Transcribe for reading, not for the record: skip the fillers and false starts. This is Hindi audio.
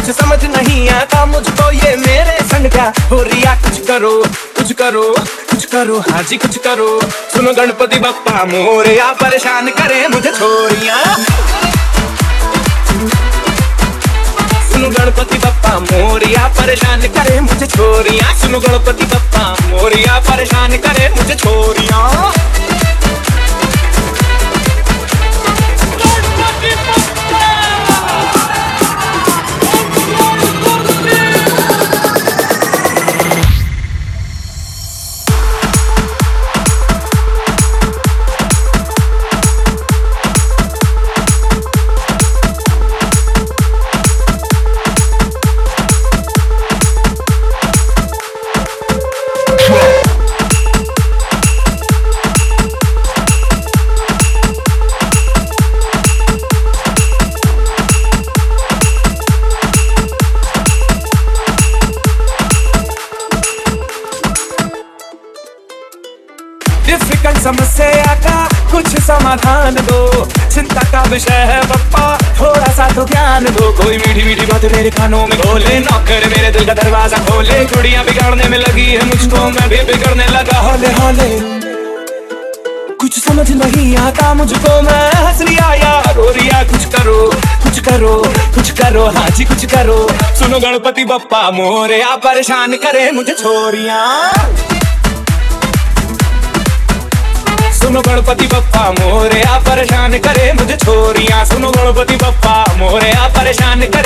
कुछ समझ नहीं आता मुझको ये मेरे संग क्या हो रिया। कुछ करो कुछ करो कुछ करो, हाँ जी कुछ करो। सुनो गणपति बप्पा मोरया, परेशान करे मुझे छोरियां। सुनो गणपति बप्पा मोरया, परेशान करे मुझे छोरियां। सुनो गणपति बप्पा मोरया, परेशान करे मुझे छोरियां। डिफिकल्ट समस्या का कुछ समाधान दो, चिंता का विषय है बप्पा थोड़ा सा तो ज्ञान दो। कोई मीठी मीठी बात मेरे कानों में बोले, नौकर मेरे दिल का दरवाजा खोले। गुड़िया बिगड़ने में लगी है मुझको, मैं भी बिगड़ने लगा हौले हौले। कुछ समझ नहीं आता मुझको, मैं हंस रिया या रो रिया। कुछ करो कुछ करो कुछ करो, हाँ जी कुछ करो। सुनो गणपति बप्पा मोरया, परेशान करे मुझे छोरियां। सुनो गणपति बप्पा मोरया, परेशान करे मुझे छोरियां। सुनो गणपति बप्पा मोरया, परेशान करे